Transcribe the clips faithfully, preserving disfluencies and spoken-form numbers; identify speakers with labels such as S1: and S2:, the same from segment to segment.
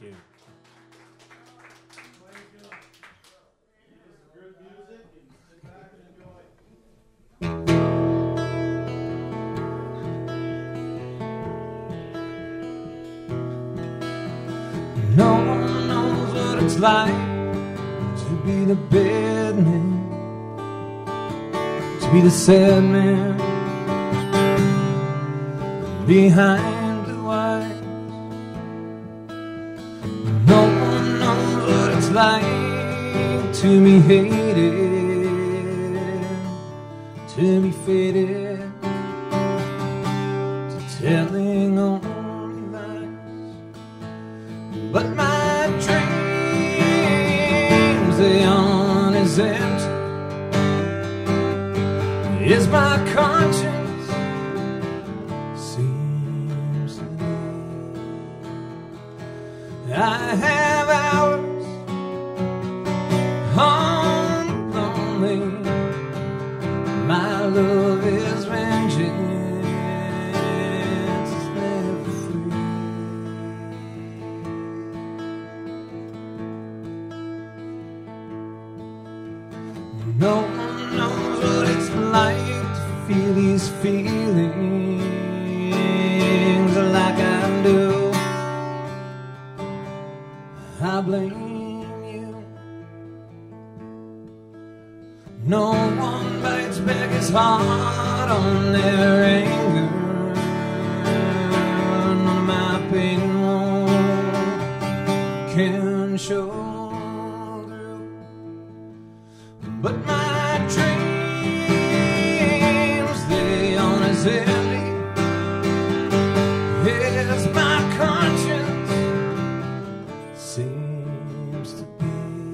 S1: you.
S2: No one knows what it's like to be the bad man, to be the sad man behind blue eyes. No one knows what it's like to be hated, to be faded, to telling only lies. But my dreams, they aren't as empty as my conscience seems to be. I have hours on lonely. My love is vengeance, it's never free. No one knows what it's like to feel these feelings like I do. I blame you. No one bites back as hard on their anger. None of my pain won't can show through. But my dreams, they aren't as empty as my conscience seems to be.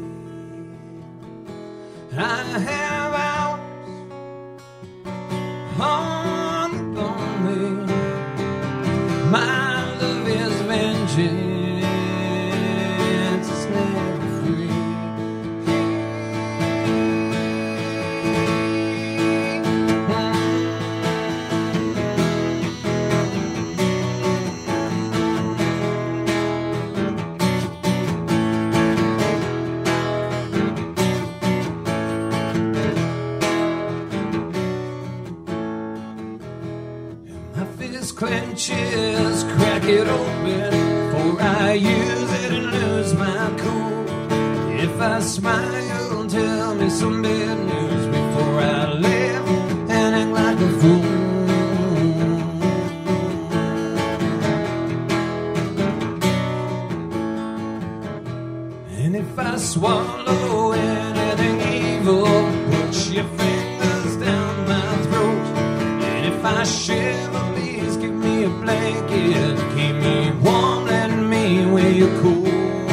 S2: I have hours on lonely. My love is vengeance, it's never free. Clenches, crack it open before I use it and lose my cool. If I smile, tell me some bad news before I laugh and act like a fool. And if I swallow anything evil, put your fingers down my throat. And if I shiver, give me a blanket, keep me warm, let me wear you cool.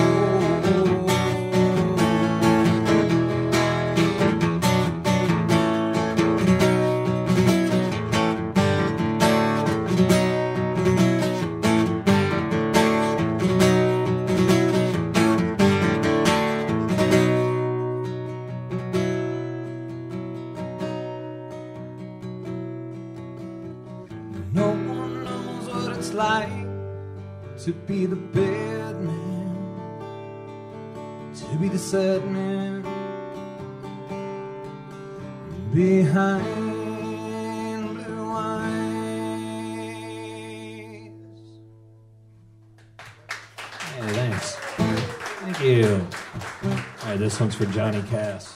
S2: No one knows what it's like to be the bad man, to be the sad man behind blue eyes.
S1: Hey, thanks. Thank you. All right, this one's for Johnny Cass.